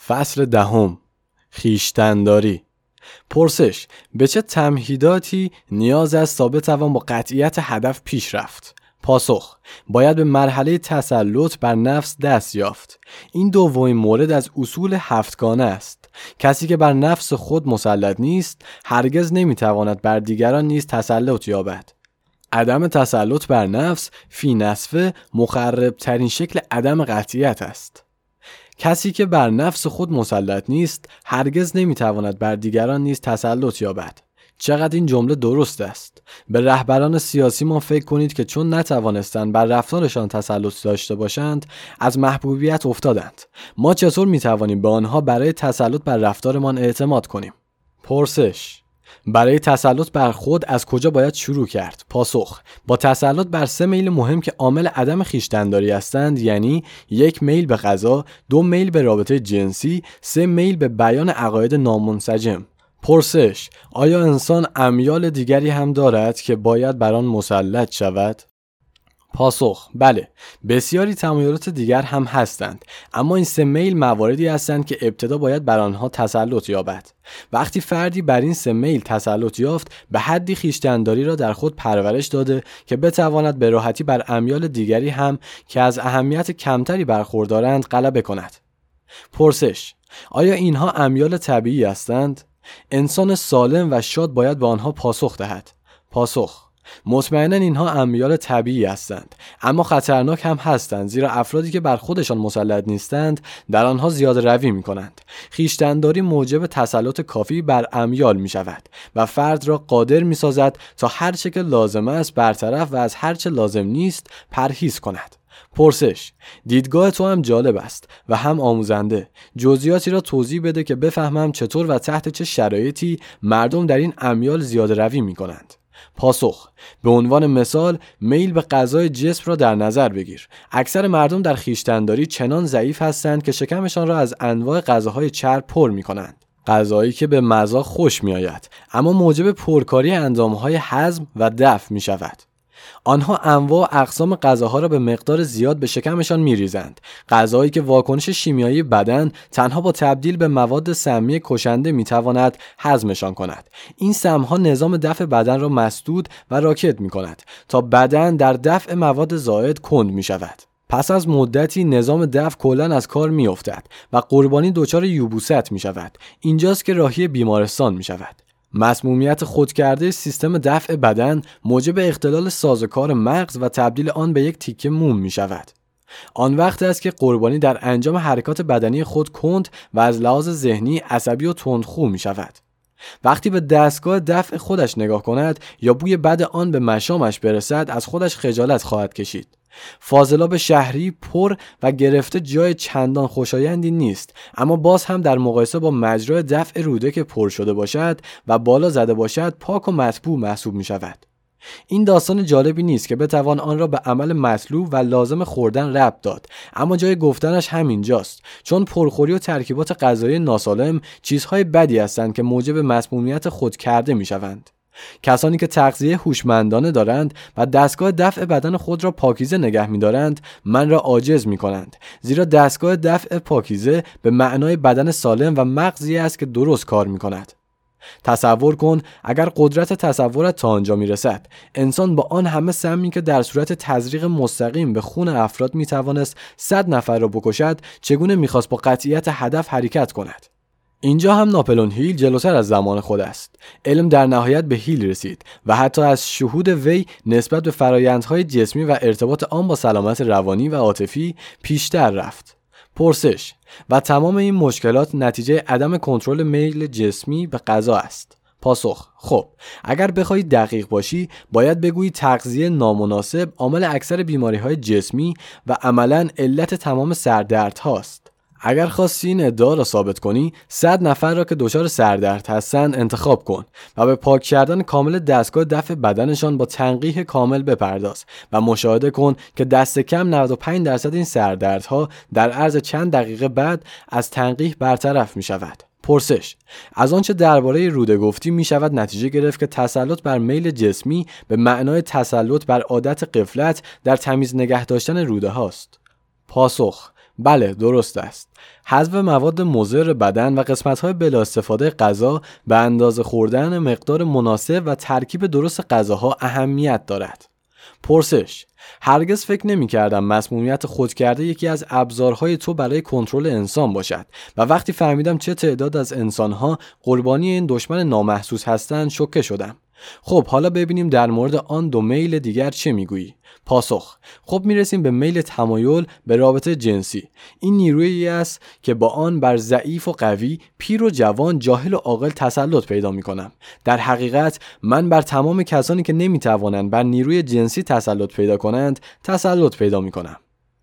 فصل دهم، خویشتن‌داری. پرسش: به چه تمهیداتی نیاز است تا بتوان با قطعیت هدف پیش رفت؟ پاسخ: باید به مرحله تسلط بر نفس دست یافت. این دومین مورد از اصول هفتگانه است. کسی که بر نفس خود مسلط نیست هرگز نمیتواند بر دیگران نیز تسلط یابد. عدم تسلط بر نفس فی نفسه مخرب ترین شکل عدم قطعیت است. کسی که بر نفس خود مسلط نیست هرگز نمیتواند بر دیگران نیز تسلط یابد. چقدر این جمله درست است. به رهبران سیاسی ما فکر کنید که چون نتوانستند بر رفتارشان تسلط داشته باشند از محبوبیت افتادند. ما چطور میتوانیم به آنها برای تسلط بر رفتارمان اعتماد کنیم؟ پرسش: برای تسلط بر خود از کجا باید شروع کرد؟ پاسخ: با تسلط بر 3 میل مهم که عامل عدم خویشتن‌داری هستند، یعنی 1 میل به غذا، 2 میل به رابطه جنسی، 3 میل به بیان عقاید نامنسجم. پرسش: آیا انسان امیال دیگری هم دارد که باید بر آن مسلط شود؟ پاسخ: بله، بسیاری تمایلات دیگر هم هستند، اما این 3 میل مواردی هستند که ابتدا باید بر آنها تسلط یابد. وقتی فردی بر این 3 میل تسلط یافت، به حدی خویشتن‌داری را در خود پرورش داده که بتواند به راحتی بر امیال دیگری هم که از اهمیت کمتری برخوردارند غلبه کند. پرسش: آیا اینها امیال طبیعی هستند؟ انسان سالم و شاد باید به آنها پاسخ دهد. پاسخ: مطمئناً اینها امیال طبیعی هستند، اما خطرناک هم هستند، زیرا افرادی که بر خودشان مسلط نیستند در آنها زیاده روی می کنند. خویشتن‌داری موجب تسلط کافی بر امیال می شود و فرد را قادر می سازد تا هر چه که لازم است برطرف و از هر چه لازم نیست پرهیز کند. پرسش: دیدگاه تو هم جالب است و هم آموزنده. جزئیاتی را توضیح بده که بفهمم چطور و تحت چه شرایطی مردم در این امیال زیاده روی می کنند. پاسخ: به عنوان مثال میل به غذای جسم را در نظر بگیر. اکثر مردم در خویشتن‌داری چنان ضعیف هستند که شکمشان را از انواع غذاهای چرب پر می کنند. غذایی که به مزاج خوش می آید اما موجب پرکاری اندامهای هضم و دفع می شود. آنها انواع اقسام غذاها را به مقدار زیاد به شکمشان می‌ریزند. غذایی که واکنش شیمیایی بدن تنها با تبدیل به مواد سمی کشنده می‌تواند هضمشان کند. این سم‌ها نظام دفع بدن را مسدود و راکد می‌کند تا بدن در دفع مواد زائد کند می‌شود. پس از مدتی نظام دفع کلاً از کار می‌افتد و قربانی دچار یبوست می‌شود. اینجاست که راهی بیمارستان می‌شود. مسمومیت خودکرده سیستم دفع بدن موجب اختلال سازوکار مغز و تبدیل آن به یک تیکه موم می شود. آن وقت است که قربانی در انجام حرکات بدنی خود کند و از لحاظ ذهنی عصبی و تندخو می شود. وقتی به دستگاه دفع خودش نگاه کند یا بوی بد آن به مشامش برسد از خودش خجالت خواهد کشید. فاضلاب شهری پر و گرفته جای چندان خوشایندی نیست، اما باز هم در مقایسه با مجرای دفع روده که پر شده باشد و بالا زده باشد پاک و مطبوع محسوب می شود. این داستان جالبی نیست که بتوان آن را به عمل مطلوب و لازم خوردن ربط داد، اما جای گفتنش همینجاست، چون پرخوری و ترکیبات غذایی ناسالم چیزهای بدی هستند که موجب مسمومیت خود کرده می شوند. کسانی که تغذیه هوشمندانه دارند و دستگاه دفع بدن خود را پاکیزه نگه می‌دارند من را عاجز می‌کنند، زیرا دستگاه دفع پاکیزه به معنای بدن سالم و مغزی است که درست کار می‌کند. تصور کن اگر قدرت تصورت تا آنجا میرسد، انسان با آن همه سمی که در صورت تزریق مستقیم به خون افراد میتوانست 100 نفر را بکشد، چگونه میخواست با قطعیت هدف حرکت کند؟ اینجا هم ناپلئون هیل جلوتر از زمان خود است. علم در نهایت به هیل رسید و حتی از شهود وی نسبت به فرایندهای جسمی و ارتباط آن با سلامت روانی و عاطفی پیشتر رفت. پرسش: و تمام این مشکلات نتیجه عدم کنترل میل جسمی به غذا است؟ پاسخ: خب اگر بخوای دقیق باشی باید بگویی تغذیه نامناسب عامل اکثر بیماری‌های جسمی و عملاً علت تمام سردردهاست. اگر خواستی این ادعا را ثابت کنی 100 نفر را که دچار سردرد هستند انتخاب کن و به پاک کردن کامل دستگاه دفع بدنشان با تنقیح کامل بپرداز و مشاهده کن که دست کم 95% این سردردها در عرض چند دقیقه بعد از تنقیح برطرف می شود. پرسش: از آنچه درباره روده گفتی می شود نتیجه گرفت که تسلط بر میل جسمی به معنای تسلط بر عادت غفلت در تمیز نگه داشتن روده هاست. پاسخ: بله درست است. حذف مواد مضر بدن و قسمت‌های بلا استفاده غذا به اندازه خوردن مقدار مناسب و ترکیب درست غذاها اهمیت دارد. پرسش: هرگز فکر نمی‌کردم مسمومیت خودکرده یکی از ابزارهای تو برای کنترل انسان باشد و وقتی فهمیدم چه تعداد از انسان‌ها قربانی این دشمن نامحسوس هستند شوکه شدم. خب حالا ببینیم در مورد آن دو میل دیگر چه میگویی؟ پاسخ: خب میرسیم به میل تمایل به رابطه جنسی. این نیرویی است که با آن بر ضعیف و قوی، پیر و جوان، جاهل و عاقل تسلط پیدا میکنم. در حقیقت من بر تمام کسانی که نمیتوانند بر نیروی جنسی تسلط پیدا کنند تسلط پیدا میکنم.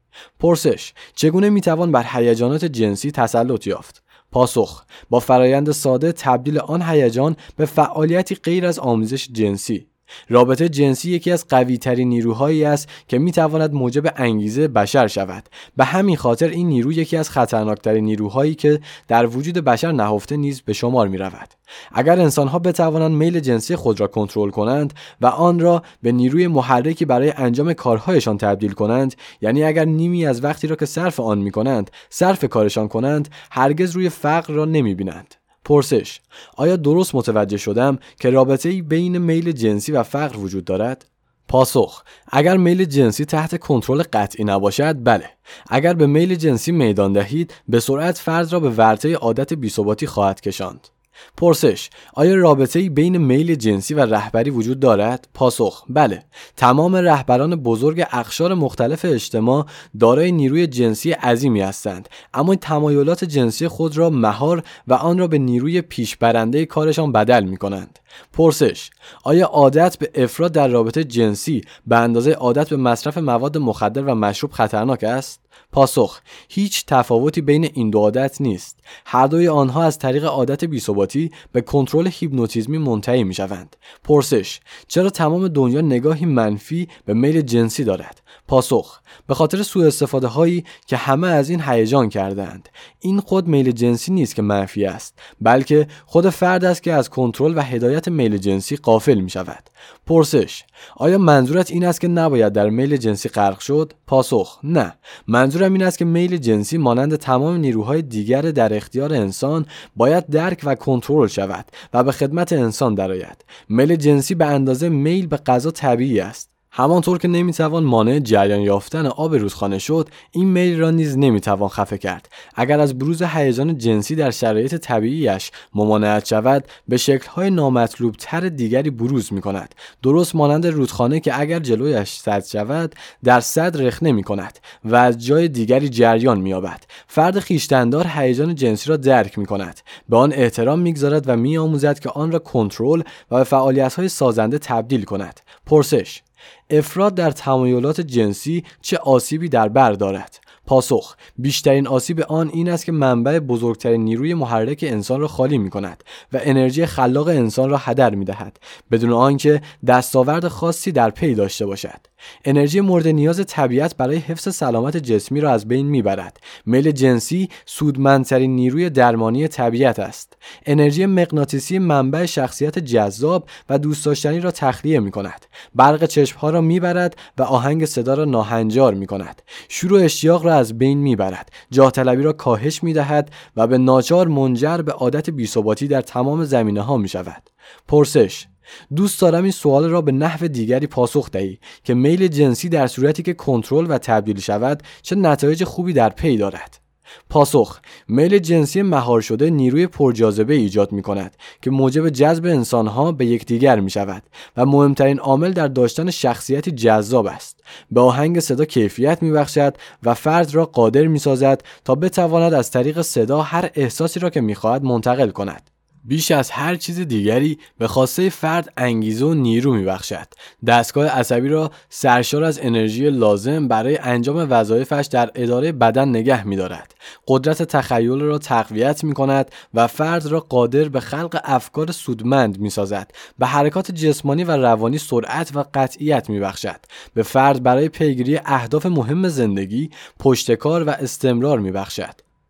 پرسش: چگونه میتوان بر هیجانات جنسی تسلط یافت؟ پاسخ: با فرایند ساده تبدیل آن هیجان به فعالیتی غیر از آمیزش جنسی. رابطه جنسی یکی از قوی‌ترین نیروهایی است که میتواند موجب انگیزه بشر شود. به همین خاطر این نیرو یکی از خطرناکترین نیروهایی که در وجود بشر نهفته نیز به شمار میرود. اگر انسان‌ها بتوانند میل جنسی خود را کنترل کنند و آن را به نیروی محرکی برای انجام کارهایشان تبدیل کنند، یعنی اگر نیمی از وقتی را که صرف آن می‌کنند صرف کارشان کنند، هرگز روی فقر را نمی‌بینند. پرسش: آیا درست متوجه شدم که رابطه‌ای بین میل جنسی و فقر وجود دارد؟ پاسخ: اگر میل جنسی تحت کنترل قطعی نباشد، بله. اگر به میل جنسی میدان دهید، به سرعت فرد را به ورطه عادت بی‌ثباتی خواهد کشاند. پرسش: آیا رابطه‌ای بین میل جنسی و رهبری وجود دارد؟ پاسخ: بله. تمام رهبران بزرگ اقشار مختلف اجتماع دارای نیروی جنسی عظیمی هستند، اما این تمایلات جنسی خود را مهار و آن را به نیروی پیشبرنده کارشان بدل می‌کنند. پرسش: آیا عادت به افراط در رابطه جنسی به اندازه عادت به مصرف مواد مخدر و مشروب خطرناک است؟ پاسخ: هیچ تفاوتی بین این دو عادت نیست. هر دوی آنها از طریق عادت بی‌ثباتی به کنترل هیپنوتیزمی منتهی می‌شوند. پرسش: چرا تمام دنیا نگاهی منفی به میل جنسی دارد؟ پاسخ: به خاطر سوء استفاده هایی که همه از این هیجان کردند. این خود میل جنسی نیست که منفی است، بلکه خود فرد است که از کنترل و هدایت میل جنسی غافل می‌شود. پرسش: آیا منظورت این است که نباید در میل جنسی غرق شد؟ پاسخ: نه. منظورم این است که میل جنسی مانند تمام نیروهای دیگر در اختیار انسان باید درک و کنترل شود و به خدمت انسان درآید. میل جنسی به اندازه میل به غذا طبیعی است. همانطور که نمیتوان مانع جریان یافتن آب رودخانه شد، این میل را نیز نمیتوان خفه کرد. اگر از بروز هیجان جنسی در شرایط طبیعیش ممانعت شود، به شکل‌های نامطلوب تر دیگری بروز می‌کند. درست مانند رودخانه که اگر جلویش سد شود، در سد رخنه می‌کند و از جای دیگری جریان می‌یابد. فرد خویشتن‌دار هیجان جنسی را درک می‌کند، به آن احترام می‌گذارد و می‌آموزد که آن را کنترل و به فعالیت‌های سازنده تبدیل کند. پرسش: افراط در تمایلات جنسی چه آسیبی در بر دارد؟ پاسخ: بیشترین آسیب آن این است که منبع بزرگترین نیروی محرک انسان را خالی می کند و انرژی خلاق انسان را هدر می دهد بدون آنکه دستاورد خاصی در پی داشته باشد. انرژی مورد نیاز طبیعت برای حفظ سلامت جسمی را از بین می برد. میل جنسی سودمندترین نیروی درمانی طبیعت است. انرژی مغناطیسی منبع شخصیت جذاب و دوست داشتنی را تخلیه می کند. برق چشمها را می برد و آهنگ صدا را ناهنجار می کند. شور و اشتیاق را از بین می برد. جاه طلبی را کاهش می دهد و به ناچار منجر به عادت بی‌ثباتی در تمام زمینه ها می شود. پرسش: دوست دارم این سوال را به نحو دیگری پاسخ دهی که میل جنسی در صورتی که کنترل و تبدیل شود چه نتایج خوبی در پی دارد. پاسخ: میل جنسی مهار شده نیروی پرجاذبه ایجاد می کند که موجب جذب انسانها به یکدیگر می شود و مهمترین عامل در داشتن شخصیتی جذاب است. به آهنگ صدا کیفیت می بخشد و فرد را قادر می سازد تا بتواند از طریق صدا هر احساسی را که می خواهد منتقل کند. بیش از هر چیز دیگری به خواسته فرد انگیزه و نیرو می‌بخشد. دستگاه عصبی را سرشار از انرژی لازم برای انجام وظایفش در اداره بدن نگه می‌دارد. قدرت تخیل را تقویت می‌کند و فرد را قادر به خلق افکار سودمند می‌سازد. به حرکات جسمانی و روانی سرعت و قطعیت می‌بخشد. به فرد برای پیگیری اهداف مهم زندگی پشتکار و استمرار می‌بخشد.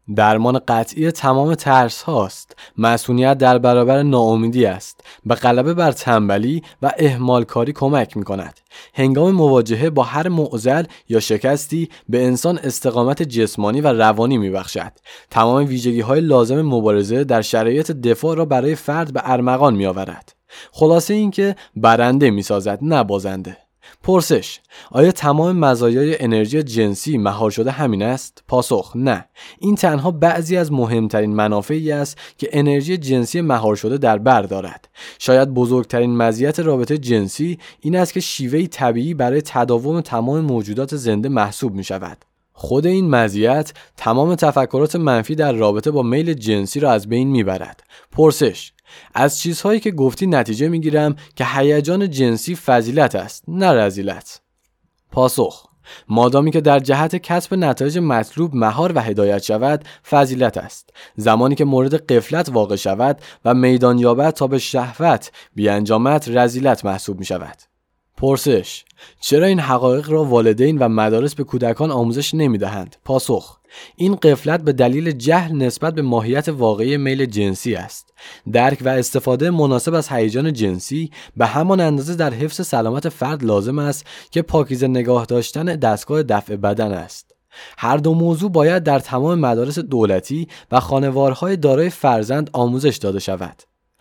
درمان قطعی تمام ترس هاست. مسئولیت در برابر ناامیدی است. به غلبه بر تنبلی و اهمال کاری کمک می کند. هنگام مواجهه با هر معضل یا شکستی به انسان استقامت جسمانی و روانی می بخشد. تمام ویژگی های لازم مبارزه در شرایط دفاع را برای فرد به ارمغان می آورد. خلاصه این که برنده می سازد، نه بازنده. پرسش: آیا تمام مزایای انرژی جنسی مهار شده همین است؟ پاسخ: نه. این تنها بعضی از مهمترین منافعی است که انرژی جنسی مهار شده در بر دارد. شاید بزرگترین مزیت رابطه جنسی این است که شیوهی طبیعی برای تداوم تمام موجودات زنده محسوب می شود. خود این مزیت تمام تفکرات منفی در رابطه با میل جنسی را از بین می برد. پرسش: از چیزهایی که گفتی نتیجه میگیرم که هیجان جنسی فضیلت است، نه رذیلت. پاسخ: مادامی که در جهت کسب نتایج مطلوب مهار و هدایت شود، فضیلت است. زمانی که مورد غفلت واقع شود و میدان یابد تا به شهوت بیانجامد، رذیلت محسوب می شود. پرسش: چرا این حقایق را والدین و مدارس به کودکان آموزش نمی دهند؟ پاسخ: این غفلت به دلیل جهل نسبت به ماهیت واقعی میل جنسی است. درک و استفاده مناسب از هیجان جنسی به همان اندازه در حفظ سلامت فرد لازم است که پاکیزه نگاه داشتن دستگاه دفع بدن است. هر دو موضوع باید در تمام مدارس دولتی و خانوارهای دارای فرزند آموزش داده شود.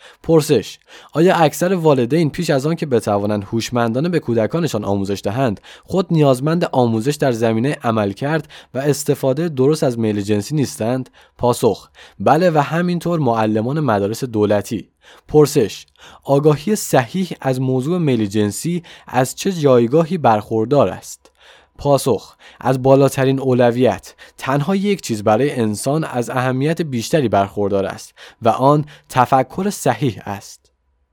پرسش: آیا اکثر والدین پیش از آن که بتوانند هوشمندانه به کودکانشان آموزش دهند، خود نیازمند آموزش در زمینه عملکرد و استفاده درست از میل جنسی نیستند؟ پاسخ: بله و همینطور معلمان مدارس دولتی. پرسش: آگاهی صحیح از موضوع میل جنسی از چه جایگاهی برخوردار است؟ پاسخ: از بالاترین اولویت. تنها یک چیز برای انسان از اهمیت بیشتری برخوردار است و آن تفکر صحیح است.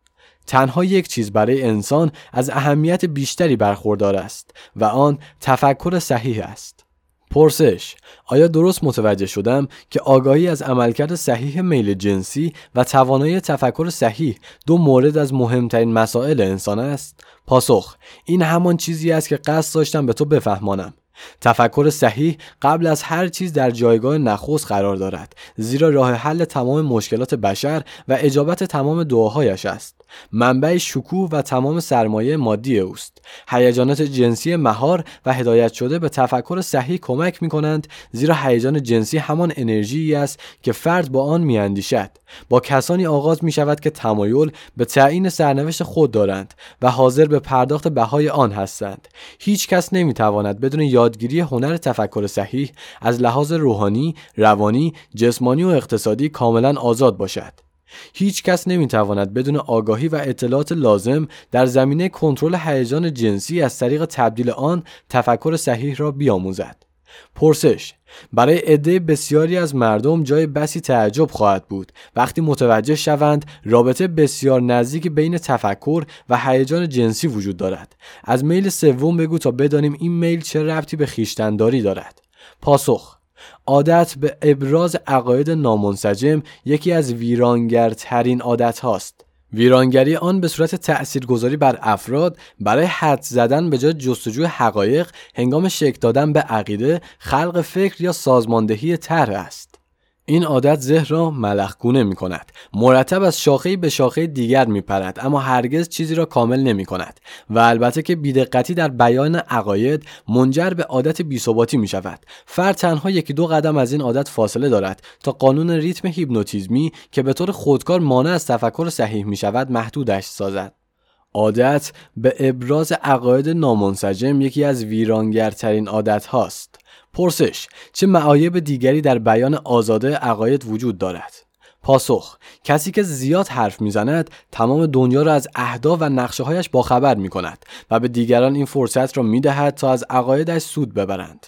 تنها یک چیز برای انسان از اهمیت بیشتری برخوردار است و آن تفکر صحیح است. پرسش: آیا درست متوجه شدم که آگاهی از عملکرد صحیح میل جنسی و توانایی تفکر صحیح دو مورد از مهمترین مسائل انسان است؟ پاسخ: این همان چیزی است که قصد داشتم به تو بفهمانم. تفکر صحیح قبل از هر چیز در جایگاه نخست قرار دارد، زیرا راه حل تمام مشکلات بشر و اجابت تمام دعاهایش است. منبع شکوه و تمام سرمایه مادی اوست. هیجانات جنسی مهار و هدایت شده به تفکر صحیح کمک می کنند، زیرا هیجان جنسی همان انرژی است که فرد با آن می اندیشد. با کسانی آغاز می شود که تمایل به تعیین سرنوشت خود دارند و حاضر به پرداخت بهای آن هستند. هیچ کس نمی تواند بدون یادگیری هنر تفکر صحیح از لحاظ روحانی، روانی، جسمانی و اقتصادی کاملا آزاد باشد. هیچ کس نمیتواند بدون آگاهی و اطلاعات لازم در زمینه کنترل هیجان جنسی از طریق تبدیل آن تفکر صحیح را بیاموزد. پرسش: برای عده بسیاری از مردم جای بسی تعجب خواهد بود وقتی متوجه شوند رابطه بسیار نزدیک بین تفکر و هیجان جنسی وجود دارد. از میل سوم بگو تا بدانیم این میل چه ربطی به خویشتن‌داری دارد. پاسخ: عادت به ابراز عقاید نامنسجم یکی از ویرانگرترین عادت هاست. ویرانگری آن به صورت تأثیرگذاری بر افراد برای حدس زدن به جای جستجوی حقایق هنگام شکل دادن به عقیده، خلق فکر یا سازماندهی طرح است. این عادت ذهن را ملخ‌گونه می کند. مرتب از شاخه‌ای به شاخه دیگر می پرد اما هرگز چیزی را کامل نمی کند و البته که بی‌دقتی در بیان عقاید منجر به عادت بی‌ثباتی می شود. فرد تنها یکی دو قدم از این عادت فاصله دارد تا قانون ریتم هیپنوتیزمی که به طور خودکار مانع از تفکر صحیح می شود محدودش سازد. عادت به ابراز عقاید نامنسجم یکی از ویرانگرترین عادت هاست. پرسش: چه معایب دیگری در بیان آزاده عقاید وجود دارد؟ پاسخ: کسی که زیاد حرف میزند تمام دنیا را از اهداف و نقشه هایش باخبر می کند و به دیگران این فرصت را می دهد تا از عقایدش سود ببرند.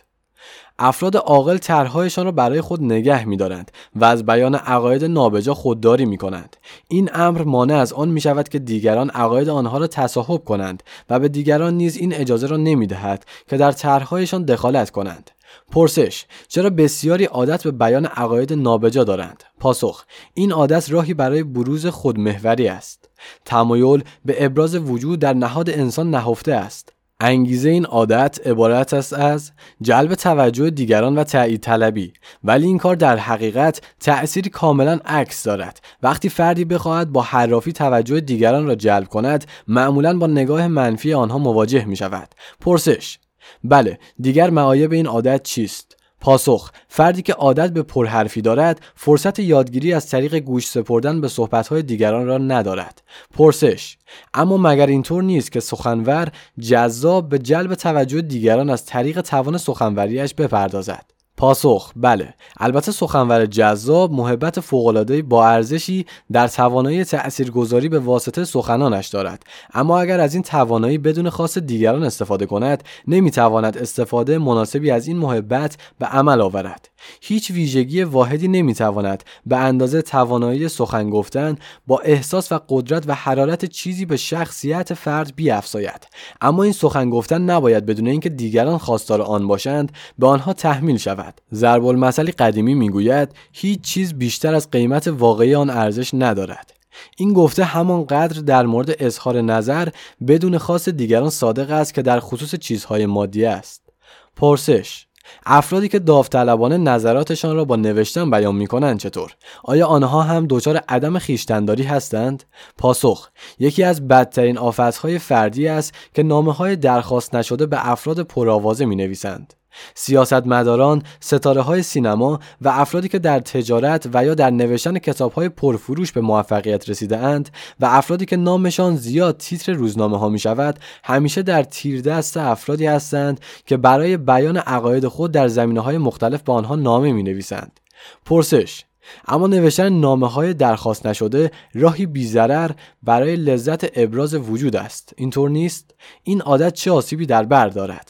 افراد عاقل طرح‌هایشان را برای خود نگه می‌دارند و از بیان عقاید نابجا خودداری می‌کنند. این امر مانع از آن می‌شود که دیگران عقاید آنها را تصاحب کنند و به دیگران نیز این اجازه را نمی‌دهد که در طرح‌هایشان دخالت کنند. پرسش: چرا بسیاری عادت به بیان عقاید نابجا دارند؟ پاسخ: این عادت راهی برای بروز خودمحوری است. تمایل به ابراز وجود در نهاد انسان نهفته است. انگیزه این عادت عبارت است از جلب توجه دیگران و تایید طلبی، ولی این کار در حقیقت تأثیری کاملا عکس دارد. وقتی فردی بخواهد با حرافی توجه دیگران را جلب کند، معمولا با نگاه منفی آنها مواجه می شود. پرسش: بله، دیگر معایب این عادت چیست؟ پاسخ: فردی که عادت به پرحرفی دارد، فرصت یادگیری از طریق گوش سپردن به صحبت‌های دیگران را ندارد. پرسش: اما مگر اینطور نیست که سخنور جذاب به جلب توجه دیگران از طریق توان سخنوریش بپردازد؟ پاسخ: بله، البته سخنور جذاب محبت فوق‌العاده با ارزشی در توانایی تأثیرگذاری به واسطه سخنانش دارد، اما اگر از این توانایی بدون خواست دیگران استفاده کند، نمیتواند استفاده مناسبی از این محبت به عمل آورد. هیچ ویژگی واحدی نمیتواند به اندازه توانایی سخن گفتن با احساس و قدرت و حرارت چیزی به شخصیت فرد بیفزاید، اما این سخن گفتن نباید بدون اینکه دیگران خواستار آن باشند به آنها تحمیل شود. ضرب المثلی قدیمی میگوید هیچ چیز بیشتر از قیمت واقعی آن ارزش ندارد. این گفته همانقدر در مورد اظهار نظر بدون خواست دیگران صادق است که در خصوص چیزهای مادی است. پرسش: افرادی که داوطلبانه نظراتشان را با نوشتن بیان می‌کنند چطور؟ آیا آنها هم دچار عدم خویشتن‌داری هستند؟ پاسخ: یکی از بدترین آفت‌های فردی است که نامه‌های درخواست نشده به افراد پرآوازه می‌نویسند. سیاستمداران، ستاره‌های سینما و افرادی که در تجارت و یا در نوشتن کتاب‌های پرفروش به موفقیت رسیده‌اند و افرادی که نامشان زیاد تیتر روزنامه‌ها می‌شود، همیشه در تیردست افرادی هستند که برای بیان عقاید خود در زمینه‌های مختلف به آنها نامه می‌نویسند. پرسش: اما نوشتن نامه‌های درخواست نشده راهی بی‌ضرر برای لذت ابراز وجود است، اینطور نیست؟ این عادت چه آسیبی در بر دارد؟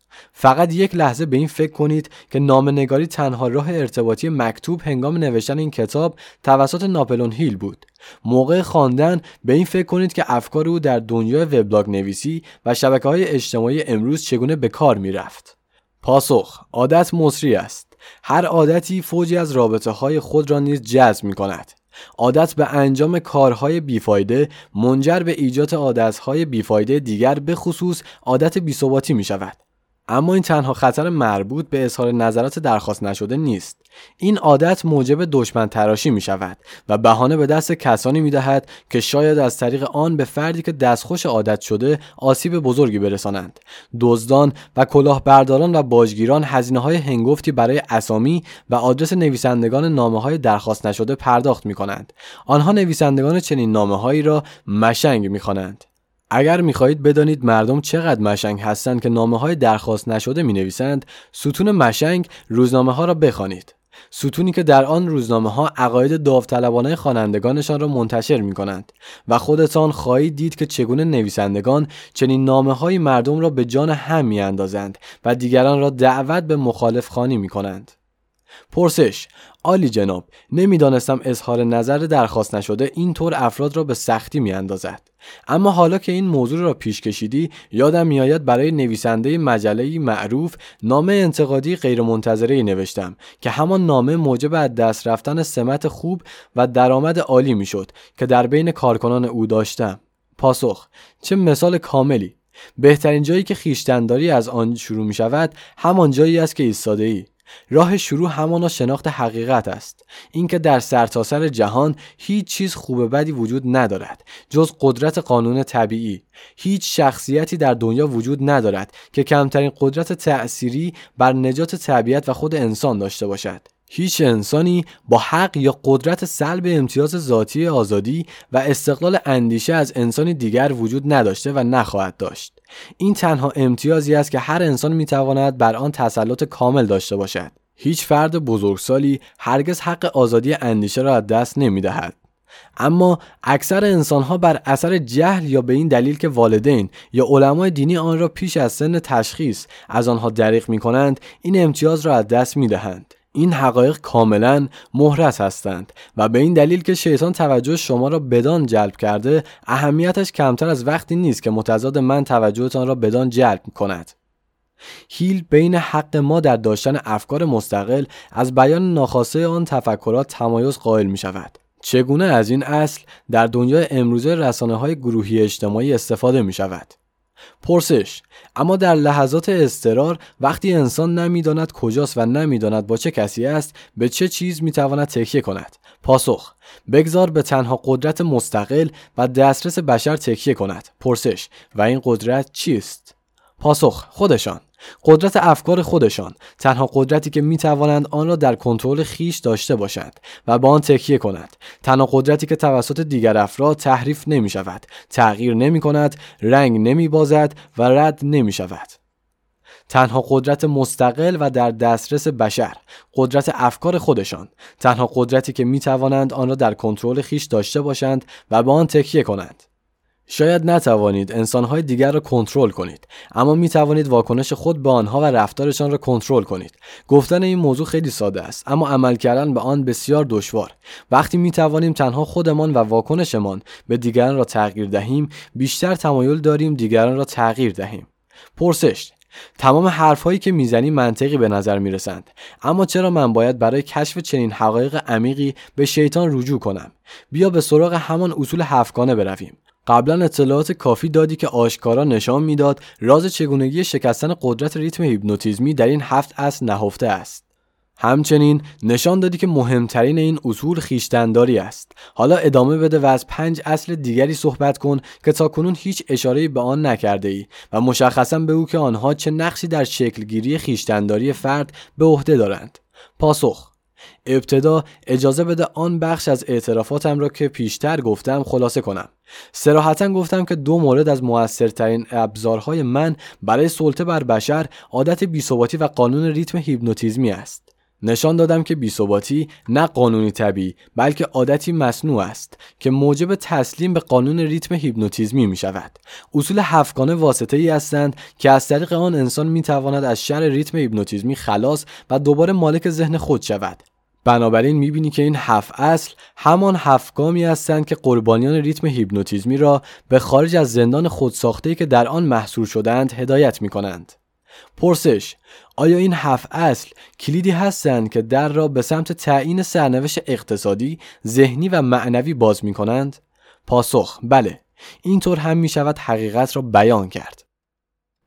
فقط یک لحظه به این فکر کنید که نامه‌نگاری تنها راه ارتباطی مکتوب هنگام نوشتن این کتاب توسط ناپلئون هیل بود. موقع خواندن به این فکر کنید که افکار او در دنیای وبلاگ نویسی و شبکه‌های اجتماعی امروز چگونه به کار می‌رفت. پاسخ: عادت مصری است. هر عادتی فوجی از رابطه‌های خود را نیز جذب می‌کند. عادت به انجام کارهای بیفایده منجر به ایجاد عادت‌های بیفایده دیگر، به خصوص عادت بی‌ثباتی می‌شود. اما این تنها خطر مربوط به اظهار نظرات درخواست نشده نیست. این عادت موجب دشمن تراشی می شود و بهانه به دست کسانی می دهد که شاید از طریق آن به فردی که دستخوش عادت شده آسیب بزرگی برسانند. دزدان و کلاهبرداران و باجگیران هزینه‌های هنگفتی برای اسامی و آدرس نویسندگان نامه‌های درخواست نشده پرداخت می کنند. آنها نویسندگان چنین نامه‌هایی را مشنگ می خوانند. اگر می‌خواهید بدانید مردم چقدر مشنگ هستند که نامه‌های درخواست نشده می‌نویسند، ستون مشنگ روزنامه‌ها را بخوانید. ستونی که در آن روزنامه‌ها عقاید داوطلبانه خوانندگانشان را منتشر می‌کنند و خودتان خواهید دید که چگونه نویسندگان چنین نامه‌های مردم را به جان هم می‌اندازند و دیگران را دعوت به مخالف خوانی می‌کنند. پرسش: عالی جناب، نمیدانستم اظهار نظر درخواست نشده اینطور افراد را به سختی میاندازد. اما حالا که این موضوع را پیش کشیدی، یادم میآید برای نویسنده مجله معروف نامه انتقادی غیرمنتظره‌ای نوشتم که همان نامه موجب از دست رفتن سمت خوب و درآمد عالی میشد که در بین کارکنان او داشتم. پاسخ: چه مثال کاملی! بهترین جایی که خویشتن‌داری از آن شروع می شود همان جایی است که ایستاده‌ای. راه شروع همانا شناخت حقیقت است، اینکه در سرتاسر جهان هیچ چیز خوب و بدی وجود ندارد جز قدرت قانون طبیعی. هیچ شخصیتی در دنیا وجود ندارد که کمترین قدرت تأثیری بر نجات طبیعت و خود انسان داشته باشد. هیچ انسانی با حق یا قدرت سلب امتیاز ذاتی آزادی و استقلال اندیشه از انسانی دیگر وجود نداشته و نخواهد داشت. این تنها امتیازی است که هر انسان میتواند بر آن تسلط کامل داشته باشد. هیچ فرد بزرگسالی هرگز حق آزادی اندیشه را از دست نمیدهد. اما اکثر انسانها بر اثر جهل یا به این دلیل که والدین یا علمای دینی آن را پیش از سن تشخیص از آنها دریغ می‌کنند، این امتیاز را از دست می‌دهند. این حقایق کاملا محرز هستند و به این دلیل که شیطان توجه شما را بدان جلب کرده، اهمیتش کمتر از وقتی نیست که متضاد من توجهتان را بدان جلب کند. هیل بین حق ما در داشتن افکار مستقل از بیان ناخواسته آن تفکرات تمایز قائل می شود. چگونه از این اصل در دنیای امروزه رسانه‌های گروهی اجتماعی استفاده می شود؟ پرسش: اما در لحظات اضطرار وقتی انسان نمیداند کجاست و نمیداند با چه کسی است، به چه چیز میتواند تکیه کند؟ پاسخ: بگذار به تنها قدرت مستقل و دسترس بشر تکیه کند. پرسش: و این قدرت چیست؟ پاسخ: خودشان. قدرت افکار خودشان، تنها قدرتی که می توانند آن را در کنترل خیش داشته باشند و به آن تکیه کنند، تنها قدرتی که توسط دیگر افراد تحریف نمی شود، تغییر نمی کند، رنگ نمی بازد و رد نمی شود. تنها قدرت مستقل و در دسترس بشر، قدرت افکار خودشان، تنها قدرتی که می توانند آن را در کنترل خیش داشته باشند و به آن تکیه کنند. شاید نتوانید انسان‌های دیگر را کنترل کنید، اما می توانید واکنش خود به آنها و رفتارشان را کنترل کنید. گفتن این موضوع خیلی ساده است، اما عمل کردن به آن بسیار دشوار. وقتی می توانیم تنها خودمان و واکنشمان به دیگران را تغییر دهیم، بیشتر تمایل داریم دیگران را تغییر دهیم. پرسش: تمام حرف‌هایی که میزنی منطقی به نظر میرسند، اما چرا من باید برای کشف چنین حقایق عمیقی به شیطان رجوع کنم؟ بیا به سراغ همان اصول هفتگانه برویم. قبلا اطلاعات کافی دادی که آشکارا نشان میداد راز چگونگی شکستن قدرت ریتم هیپنوتیزمی در این 7 اصل نهفته است. همچنین نشان دادی که مهمترین این اصول خویشتن‌داری است. حالا ادامه بده و از 5 اصل دیگری صحبت کن که تاکنون هیچ اشاره‌ای به آن نکرده ای و مشخصاً بگو که آنها چه نقشی در شکلگیری خویشتن‌داری فرد به عهده دارند. پاسخ: ابتدا اجازه بده آن بخش از اعترافاتم را که پیشتر گفتم خلاصه کنم. صراحتاً گفتم که 2 مورد از مؤثرترین ابزارهای من برای سلطه بر بشر عادت بی‌ثباتی و قانون ریتم هیپنوتیزمی است. نشان دادم که بی‌ثباتی نه قانونی طبیعی بلکه عادتی مصنوع است که موجب تسلیم به قانون ریتم هیپنوتیزمی می شود. اصول هفتگانه واسطه‌ای هستند که از طریق آن انسان می تواند از شر ریتم هیپنوتیزمی خلاص و دوباره مالک ذهن خود شود. بنابراین میبینی که این 7 اصل همان 7 گامی هستند که قربانیان ریتم هیپنوتیزمی را به خارج از زندان خودساخته‌ای که در آن محصور شدند هدایت میکنند. پرسش: آیا این 7 اصل کلیدی هستند که در را به سمت تعیین سرنوشت اقتصادی، ذهنی و معنوی باز میکنند؟ پاسخ: بله. اینطور هم میشود حقیقت را بیان کرد.